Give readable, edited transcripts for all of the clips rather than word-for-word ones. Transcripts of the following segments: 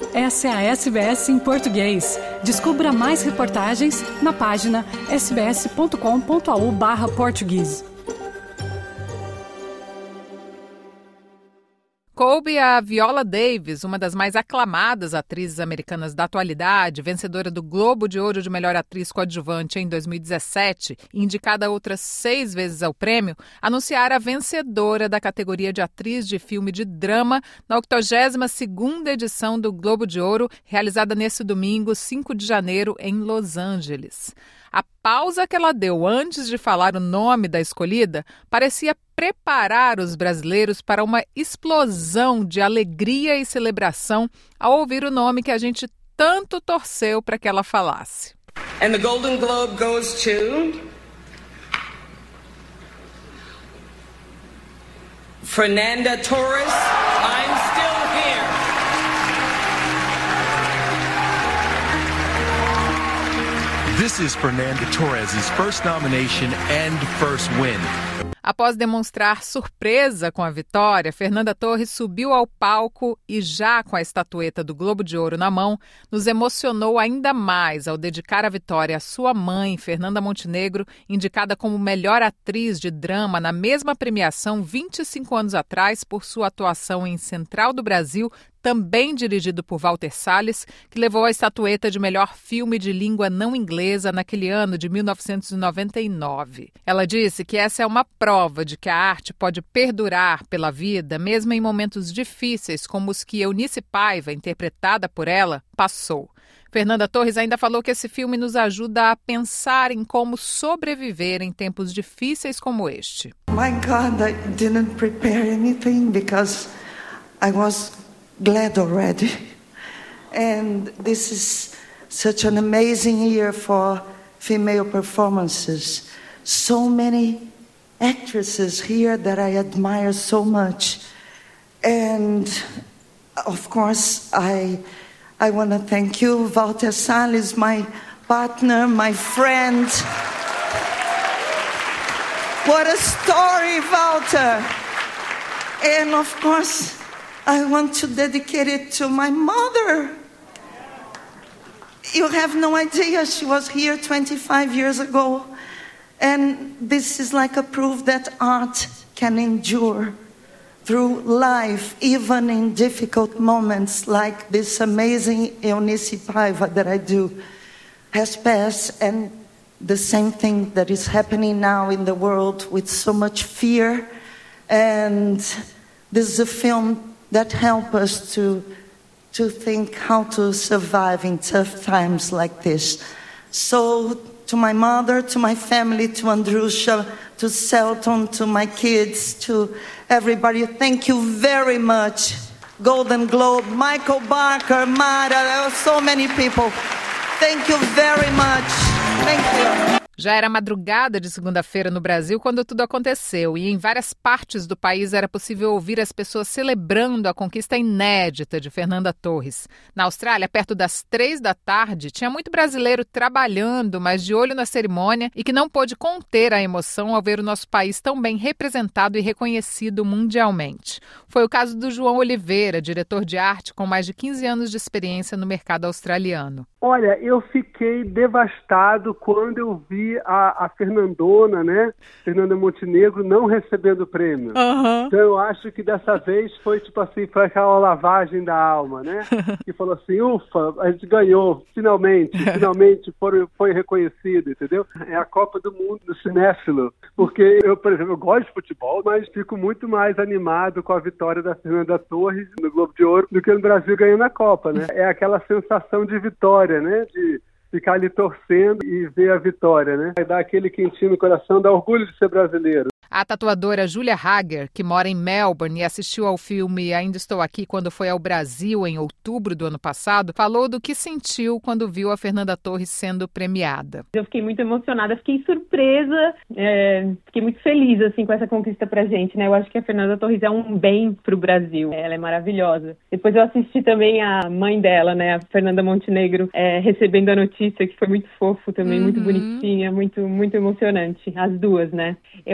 Essa é a SBS em português. Descubra mais reportagens na página sbs.com.au/português. Coube a Viola Davis, uma das mais aclamadas atrizes americanas da atualidade, vencedora do Globo de Ouro de Melhor Atriz Coadjuvante em 2017 e indicada outras 6 vezes ao prêmio, anunciar a vencedora da categoria de atriz de filme de drama na 82ª edição do Globo de Ouro, realizada nesse domingo, 5 de janeiro, em Los Angeles. A pausa que ela deu antes de falar o nome da escolhida parecia preparar os brasileiros para uma explosão de alegria e celebração ao ouvir o nome que a gente tanto torceu para que ela falasse. And the Golden Globe goes to Fernanda Torres. I'm still here. This is Fernanda Torres' first nomination and first win. Após demonstrar surpresa com a vitória, Fernanda Torres subiu ao palco e, já com a estatueta do Globo de Ouro na mão, nos emocionou ainda mais ao dedicar a vitória à sua mãe, Fernanda Montenegro, indicada como melhor atriz de drama na mesma premiação 25 anos atrás por sua atuação em Central do Brasil, também dirigido por Walter Salles, que levou a estatueta de melhor filme de língua não inglesa naquele ano de 1999. Ela disse que essa é uma prova de que a arte pode perdurar pela vida, mesmo em momentos difíceis como os que Eunice Paiva, interpretada por ela, passou. Fernanda Torres ainda falou que esse filme nos ajuda a pensar em como sobreviver em tempos difíceis como este. My God, I didn't prepare anything because I was glad already. And this is such an amazing year for female performances. So many actresses here that I admire so much. And of course, I want to thank you, Walter Salles, my partner, my friend. What a story, Walter. And of course, I want to dedicate it to my mother. You have no idea, she was here 25 years ago. And this is like a proof that art can endure through life, even in difficult moments like this amazing Eunice Paiva that I do has passed. And the same thing that is happening now in the world with so much fear. And this is a film that help us to think how to survive in tough times like this. So to my mother, to my family, to Andrusha, to Selton, to my kids, to everybody, thank you very much. Golden Globe, Michael Barker, Mara, there were so many people. Thank you very much. Thank you. Já era madrugada de segunda-feira no Brasil quando tudo aconteceu e em várias partes do país era possível ouvir as pessoas celebrando a conquista inédita de Fernanda Torres. Na Austrália, perto das 3 da tarde, tinha muito brasileiro trabalhando, mas de olho na cerimônia e que não pôde conter a emoção ao ver o nosso país tão bem representado e reconhecido mundialmente. Foi o caso do João Oliveira, diretor de arte com mais de 15 anos de experiência no mercado australiano. Olha, eu fiquei devastado quando eu vi a Fernandona, né? Fernanda Montenegro não recebendo o prêmio. Uhum. Então eu acho que dessa vez foi tipo assim, foi aquela lavagem da alma, né? Que falou assim, ufa, a gente ganhou, finalmente foi reconhecido, entendeu? É a Copa do Mundo do cinéfilo. Porque eu, por exemplo, eu gosto de futebol, mas fico muito mais animado com a vitória da Fernanda Torres no Globo de Ouro do que no Brasil ganhando a Copa, né? É aquela sensação de vitória, né? De ficar ali torcendo e ver a vitória, né? Vai dar aquele quentinho no coração, dá orgulho de ser brasileiro. A tatuadora Julia Hager, que mora em Melbourne e assistiu ao filme Ainda Estou Aqui quando foi ao Brasil em outubro do ano passado, falou do que sentiu quando viu a Fernanda Torres sendo premiada. Eu fiquei muito emocionada, fiquei surpresa, fiquei muito feliz assim, com essa conquista pra gente, né? Eu acho que a Fernanda Torres é um bem pro Brasil, ela é maravilhosa. Depois eu assisti também a mãe dela, né? A Fernanda Montenegro, recebendo a notícia, que foi muito fofo também, muito bonitinha, muito, muito emocionante, as duas, né? Eu acho que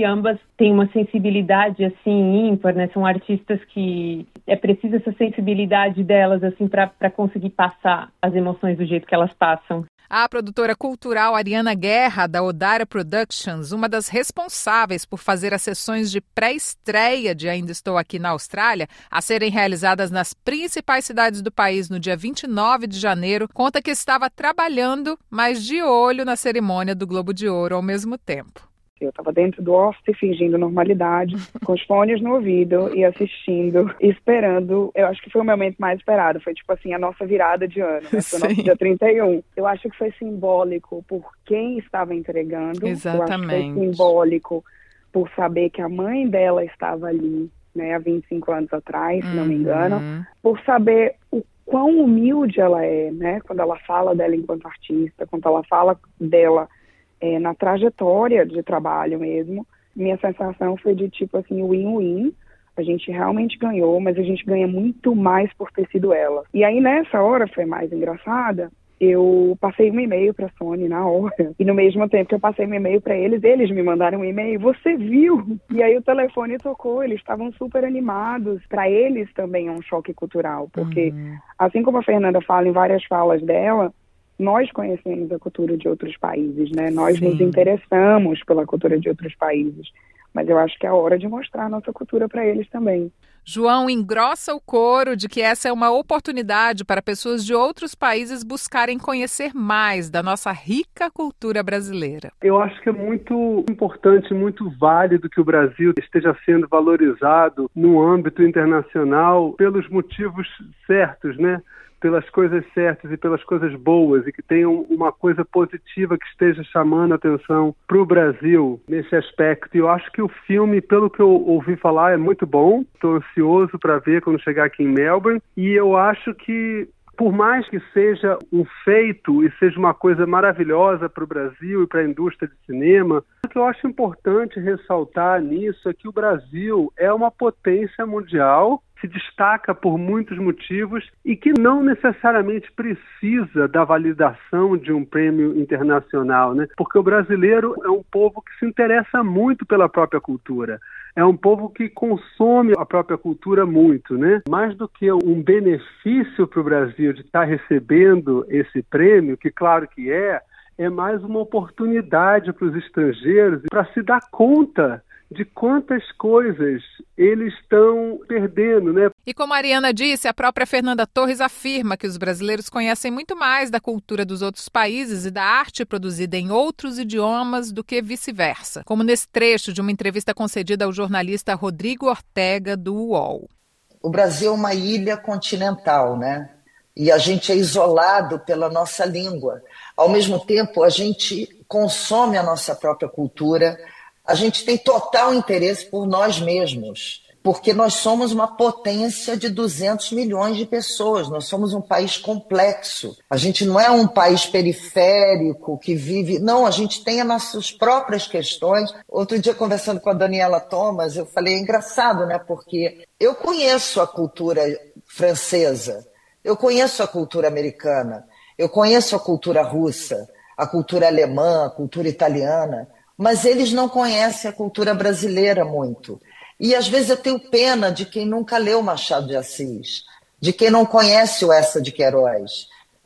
que ambas têm uma sensibilidade assim ímpar, né? São artistas que é preciso essa sensibilidade delas assim para conseguir passar as emoções do jeito que elas passam. A produtora cultural Ariana Guerra, da Odara Productions, uma das responsáveis por fazer as sessões de pré-estreia de Ainda Estou Aqui na Austrália, a serem realizadas nas principais cidades do país no dia 29 de janeiro, conta que estava trabalhando, mas de olho na cerimônia do Globo de Ouro ao mesmo tempo. Eu estava dentro do office, fingindo normalidade, com os fones no ouvido e assistindo, esperando. Eu acho que foi o momento mais esperado. Foi tipo assim, a nossa virada de ano, né? Foi o nosso dia 31. Eu acho que foi simbólico por quem estava entregando. Exatamente. Eu acho que foi simbólico por saber que a mãe dela estava ali, né, há 25 anos atrás, se não me engano. Por saber o quão humilde ela é, né? Quando ela fala dela enquanto artista, quando ela fala dela na trajetória de trabalho mesmo, minha sensação foi de tipo assim, win-win. A gente realmente ganhou, mas a gente ganha muito mais por ter sido ela. E aí nessa hora foi mais engraçada, eu passei um e-mail para a Sony na hora, e no mesmo tempo que eu passei um e-mail para eles me mandaram um e-mail, você viu? E aí o telefone tocou, eles estavam super animados. Para eles também é um choque cultural, porque assim como a Fernanda fala em várias falas dela, nós conhecemos a cultura de outros países, né? Nós nos interessamos pela cultura de outros países. Mas eu acho que é a hora de mostrar a nossa cultura para eles também. João engrossa o coro de que essa é uma oportunidade para pessoas de outros países buscarem conhecer mais da nossa rica cultura brasileira. Eu acho que é muito importante, muito válido que o Brasil esteja sendo valorizado no âmbito internacional pelos motivos certos, né? Pelas coisas certas e pelas coisas boas, e que tenham uma coisa positiva que esteja chamando a atenção para o Brasil nesse aspecto. E eu acho que o filme, pelo que eu ouvi falar, é muito bom. Estou ansioso para ver quando chegar aqui em Melbourne. E eu acho que, por mais que seja um feito e seja uma coisa maravilhosa para o Brasil e para a indústria de cinema, o que eu acho importante ressaltar nisso é que o Brasil é uma potência mundial, se destaca por muitos motivos e que não necessariamente precisa da validação de um prêmio internacional, né? Porque o brasileiro é um povo que se interessa muito pela própria cultura. É um povo que consome a própria cultura muito, né? Mais do que um benefício para o Brasil de estar recebendo esse prêmio, que claro que é mais uma oportunidade para os estrangeiros para se dar conta de quantas coisas eles estão perdendo, né? E como a Ariana disse, a própria Fernanda Torres afirma que os brasileiros conhecem muito mais da cultura dos outros países e da arte produzida em outros idiomas do que vice-versa, como nesse trecho de uma entrevista concedida ao jornalista Rodrigo Ortega, do UOL. O Brasil é uma ilha continental, né? E a gente é isolado pela nossa língua. Ao mesmo tempo, a gente consome a nossa própria cultura. A gente tem total interesse por nós mesmos, porque nós somos uma potência de 200 milhões de pessoas, nós somos um país complexo. A gente não é um país periférico que vive... Não, a gente tem as nossas próprias questões. Outro dia, conversando com a Daniela Thomas, eu falei, é engraçado, né? Porque eu conheço a cultura francesa, eu conheço a cultura americana, eu conheço a cultura russa, a cultura alemã, a cultura italiana, mas eles não conhecem a cultura brasileira muito. E às vezes eu tenho pena de quem nunca leu Machado de Assis, de quem não conhece o Eça de Queiroz.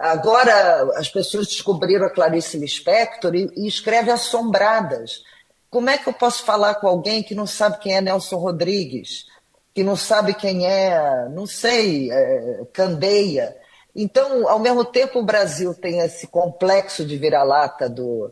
Agora as pessoas descobriram a Clarice Lispector e escreve Assombradas. Como é que eu posso falar com alguém que não sabe quem é Nelson Rodrigues, que não sabe quem é, não sei, Candeia? Então, ao mesmo tempo, o Brasil tem esse complexo de vira-lata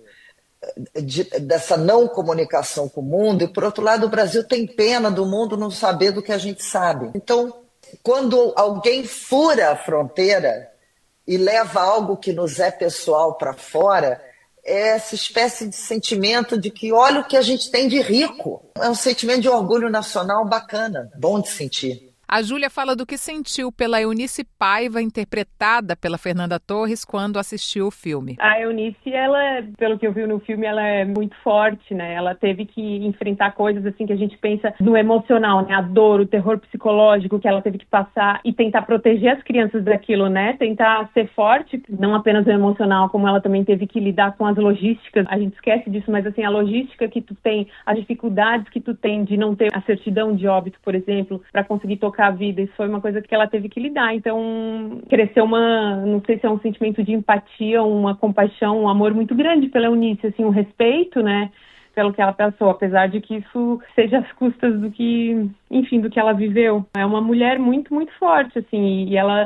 dessa não comunicação com o mundo, e por outro lado o Brasil tem pena do mundo não saber do que a gente sabe. Então, quando alguém fura a fronteira e leva algo que nos é pessoal para fora, é essa espécie de sentimento de que olha o que a gente tem de rico. É um sentimento de orgulho nacional bacana, bom de sentir. A Júlia fala do que sentiu pela Eunice Paiva, interpretada pela Fernanda Torres, quando assistiu o filme. A Eunice, ela, pelo que eu vi no filme, ela é muito forte, né? Ela teve que enfrentar coisas assim que a gente pensa no emocional, né? A dor, o terror psicológico que ela teve que passar e tentar proteger as crianças daquilo, né? Tentar ser forte, não apenas o emocional, como ela também teve que lidar com as logísticas. A gente esquece disso, mas assim, a logística que tu tem, as dificuldades que tu tem de não ter a certidão de óbito, por exemplo, para conseguir tocar a vida, isso foi uma coisa que ela teve que lidar. Então, cresceu não sei se é um sentimento de empatia, uma compaixão, um amor muito grande pela Eunice, assim, um respeito, né, pelo que ela passou, apesar de que isso seja às custas do que ela viveu. É uma mulher muito, muito forte, assim, e ela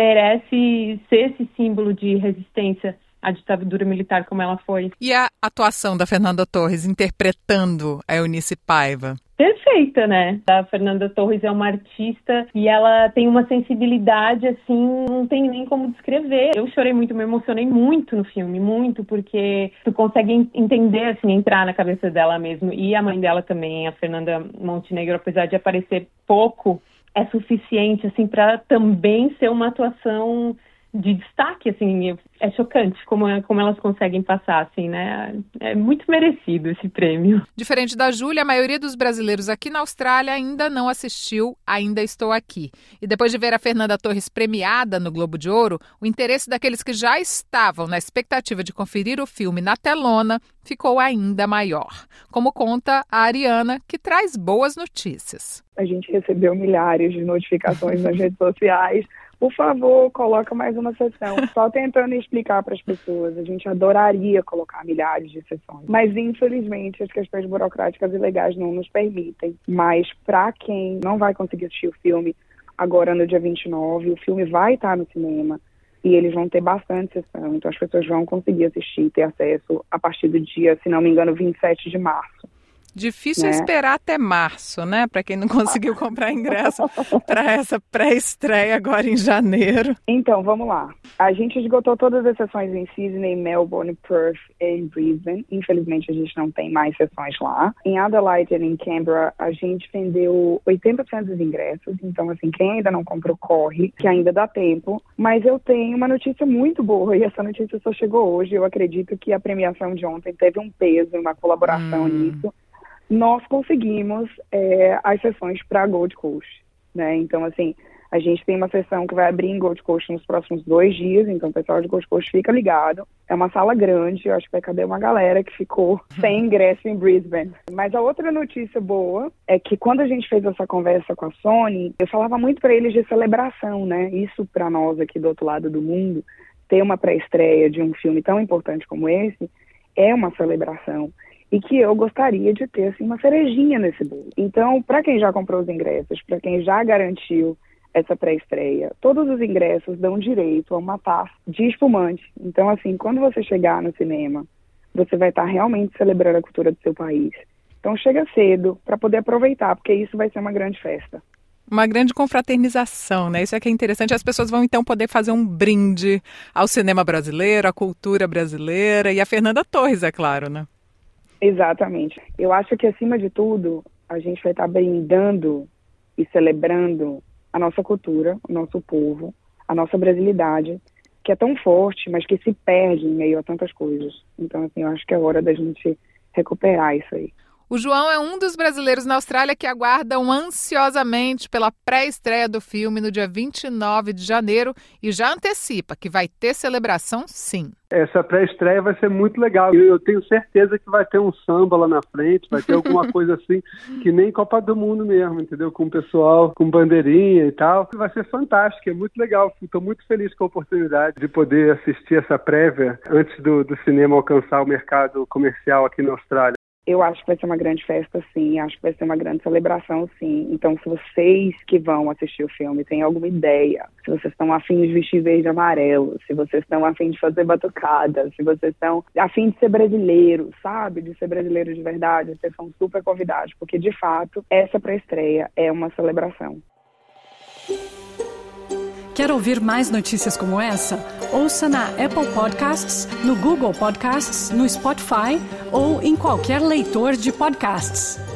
merece ser esse símbolo de resistência à ditadura militar como ela foi. E a atuação da Fernanda Torres interpretando a Eunice Paiva? Perfeita, né? A Fernanda Torres é uma artista e ela tem uma sensibilidade, assim, não tem nem como descrever. Eu chorei muito, me emocionei muito no filme, muito, porque tu consegue entender, assim, entrar na cabeça dela mesmo. E a mãe dela também, a Fernanda Montenegro, apesar de aparecer pouco, é suficiente, assim, para também ser uma atuação de destaque, assim, é chocante como elas conseguem passar, assim, né? É muito merecido esse prêmio. Diferente da Júlia, a maioria dos brasileiros aqui na Austrália ainda não assistiu Ainda Estou Aqui. E depois de ver a Fernanda Torres premiada no Globo de Ouro, o interesse daqueles que já estavam na expectativa de conferir o filme na telona ficou ainda maior. Como conta a Ariana, que traz boas notícias. A gente recebeu milhares de notificações nas redes sociais. Por favor, coloca mais uma sessão. Só tentando explicar para as pessoas. A gente adoraria colocar milhares de sessões. Mas, infelizmente, as questões burocráticas e legais não nos permitem. Mas, para quem não vai conseguir assistir o filme agora no dia 29, o filme vai estar no cinema. E eles vão ter bastante sessão. Então, as pessoas vão conseguir assistir e ter acesso a partir do dia, se não me engano, 27 de março. Difícil esperar até março, né? Para quem não conseguiu comprar ingresso para essa pré-estreia agora em janeiro. Então, vamos lá. A gente esgotou todas as sessões em Sydney, Melbourne, Perth e Brisbane. Infelizmente, a gente não tem mais sessões lá. Em Adelaide e em Canberra, a gente vendeu 80% dos ingressos. Então, assim, quem ainda não comprou, corre, que ainda dá tempo. Mas eu tenho uma notícia muito boa e essa notícia só chegou hoje. Eu acredito que a premiação de ontem teve um peso, uma colaboração nisso. Nós conseguimos as sessões para Gold Coast, né? Então, assim, a gente tem uma sessão que vai abrir em Gold Coast nos próximos 2 dias, então o pessoal de Gold Coast fica ligado. É uma sala grande, eu acho que vai caber uma galera que ficou sem ingresso em Brisbane. Mas a outra notícia boa é que quando a gente fez essa conversa com a Sony, eu falava muito para eles de celebração, né? Isso para nós aqui do outro lado do mundo, ter uma pré-estreia de um filme tão importante como esse, é uma celebração. E que eu gostaria de ter, assim, uma cerejinha nesse bolo. Então, para quem já comprou os ingressos, para quem já garantiu essa pré-estreia, todos os ingressos dão direito a uma taça de espumante. Então, assim, quando você chegar no cinema, você vai estar realmente celebrando a cultura do seu país. Então, chega cedo para poder aproveitar, porque isso vai ser uma grande festa. Uma grande confraternização, né? Isso é que é interessante. As pessoas vão, então, poder fazer um brinde ao cinema brasileiro, à cultura brasileira e a Fernanda Torres, é claro, né? Exatamente. Eu acho que, acima de tudo, a gente vai estar brindando e celebrando a nossa cultura, o nosso povo, a nossa brasilidade, que é tão forte, mas que se perde em meio a tantas coisas. Então, assim, eu acho que é hora da gente recuperar isso aí. O João é um dos brasileiros na Austrália que aguardam ansiosamente pela pré-estreia do filme no dia 29 de janeiro e já antecipa que vai ter celebração, sim. Essa pré-estreia vai ser muito legal. Eu tenho certeza que vai ter um samba lá na frente, vai ter alguma coisa assim, que nem Copa do Mundo mesmo, entendeu? Com o pessoal, com bandeirinha e tal. Vai ser fantástico, é muito legal. Estou muito feliz com a oportunidade de poder assistir essa prévia antes do cinema alcançar o mercado comercial aqui na Austrália. Eu acho que vai ser uma grande festa, sim. Acho que vai ser uma grande celebração, sim. Então, se vocês que vão assistir o filme têm alguma ideia, se vocês estão a fim de vestir verde e amarelo, se vocês estão a fim de fazer batucada, se vocês estão a fim de ser brasileiro, sabe? De ser brasileiro de verdade, vocês são super convidados, porque, de fato, essa pré-estreia é uma celebração. Quer ouvir mais notícias como essa? Ouça na Apple Podcasts, no Google Podcasts, no Spotify ou em qualquer leitor de podcasts.